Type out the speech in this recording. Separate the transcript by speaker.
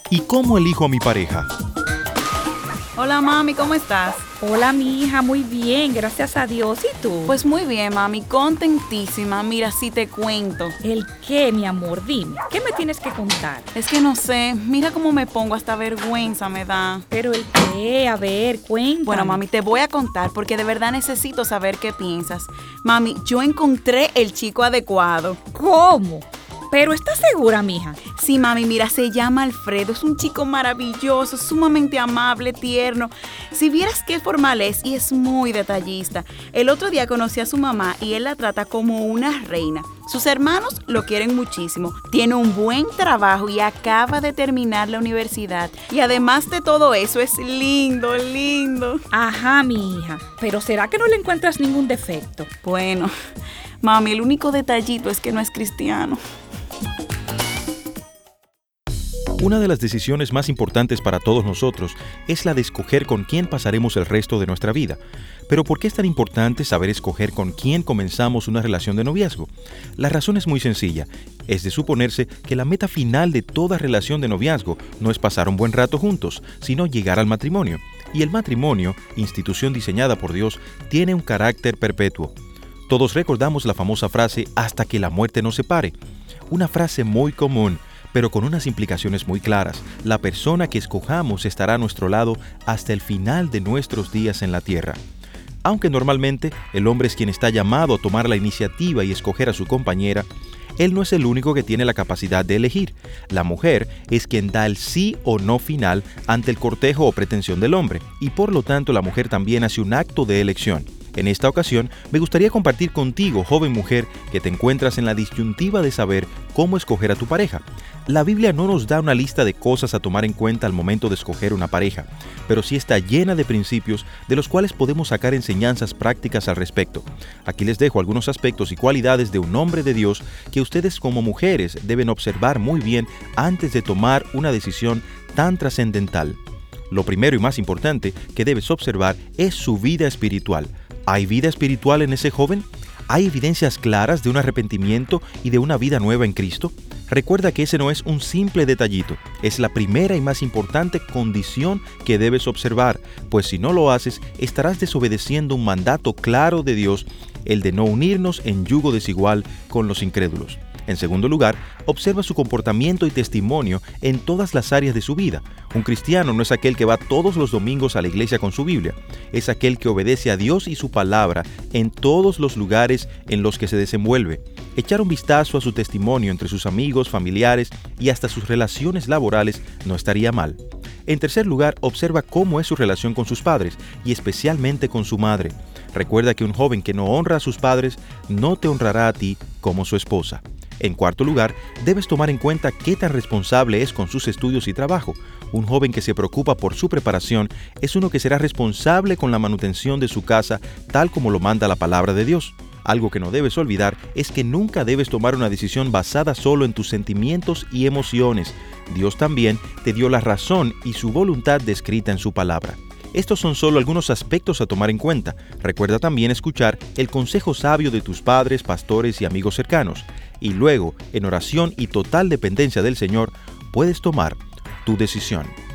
Speaker 1: ¿Y cómo elijo a mi pareja?
Speaker 2: Hola mami, ¿cómo estás?
Speaker 3: Hola mi hija, muy bien, gracias a Dios. ¿Y tú?
Speaker 2: Pues muy bien mami, contentísima. Mira, si te cuento.
Speaker 3: ¿El qué, mi amor? Dime, ¿qué me tienes que contar?
Speaker 2: Es que no sé, mira cómo me pongo, hasta vergüenza me da.
Speaker 3: ¿Pero el qué? A ver, cuéntame.
Speaker 2: Bueno mami, te voy a contar porque de verdad necesito saber qué piensas. Mami, yo encontré el chico adecuado.
Speaker 3: ¿Cómo? ¿Pero estás segura, mija?
Speaker 2: Sí, mami, mira, se llama Alfredo, es un chico maravilloso, sumamente amable, tierno. Si vieras qué formal es y es muy detallista. El otro día conocí a su mamá y él la trata como una reina. Sus hermanos lo quieren muchísimo. Tiene un buen trabajo y acaba de terminar la universidad. Y además de todo eso, es lindo, lindo.
Speaker 3: Ajá, mi hija. ¿Pero será que no le encuentras ningún defecto?
Speaker 2: Bueno, mami, el único detallito es que no es cristiano.
Speaker 1: Una de las decisiones más importantes para todos nosotros es la de escoger con quién pasaremos el resto de nuestra vida. Pero ¿por qué es tan importante saber escoger con quién comenzamos una relación de noviazgo? La razón es muy sencilla. Es de suponerse que la meta final de toda relación de noviazgo no es pasar un buen rato juntos, sino llegar al matrimonio. Y el matrimonio, institución diseñada por Dios, tiene un carácter perpetuo. Todos recordamos la famosa frase «hasta que la muerte nos separe». Una frase muy común, pero con unas implicaciones muy claras. La persona que escojamos estará a nuestro lado hasta el final de nuestros días en la tierra. Aunque normalmente el hombre es quien está llamado a tomar la iniciativa y escoger a su compañera, él no es el único que tiene la capacidad de elegir. La mujer es quien da el sí o no final ante el cortejo o pretensión del hombre, y por lo tanto la mujer también hace un acto de elección. En esta ocasión, me gustaría compartir contigo, joven mujer, que te encuentras en la disyuntiva de saber cómo escoger a tu pareja. La Biblia no nos da una lista de cosas a tomar en cuenta al momento de escoger una pareja, pero sí está llena de principios de los cuales podemos sacar enseñanzas prácticas al respecto. Aquí les dejo algunos aspectos y cualidades de un hombre de Dios que ustedes como mujeres deben observar muy bien antes de tomar una decisión tan trascendental. Lo primero y más importante que debes observar es su vida espiritual. ¿Hay vida espiritual en ese joven? ¿Hay evidencias claras de un arrepentimiento y de una vida nueva en Cristo? Recuerda que ese no es un simple detallito, es la primera y más importante condición que debes observar, pues si no lo haces, estarás desobedeciendo un mandato claro de Dios, el de no unirnos en yugo desigual con los incrédulos. En segundo lugar, observa su comportamiento y testimonio en todas las áreas de su vida. Un cristiano no es aquel que va todos los domingos a la iglesia con su Biblia, es aquel que obedece a Dios y su palabra en todos los lugares en los que se desenvuelve. Echar un vistazo a su testimonio entre sus amigos, familiares y hasta sus relaciones laborales no estaría mal. En tercer lugar, observa cómo es su relación con sus padres y especialmente con su madre. Recuerda que un joven que no honra a sus padres no te honrará a ti como su esposa. En cuarto lugar, debes tomar en cuenta qué tan responsable es con sus estudios y trabajo. Un joven que se preocupa por su preparación es uno que será responsable con la manutención de su casa, tal como lo manda la palabra de Dios. Algo que no debes olvidar es que nunca debes tomar una decisión basada solo en tus sentimientos y emociones. Dios también te dio la razón y su voluntad descrita en su palabra. Estos son solo algunos aspectos a tomar en cuenta. Recuerda también escuchar el consejo sabio de tus padres, pastores y amigos cercanos. Y luego, en oración y total dependencia del Señor, puedes tomar tu decisión.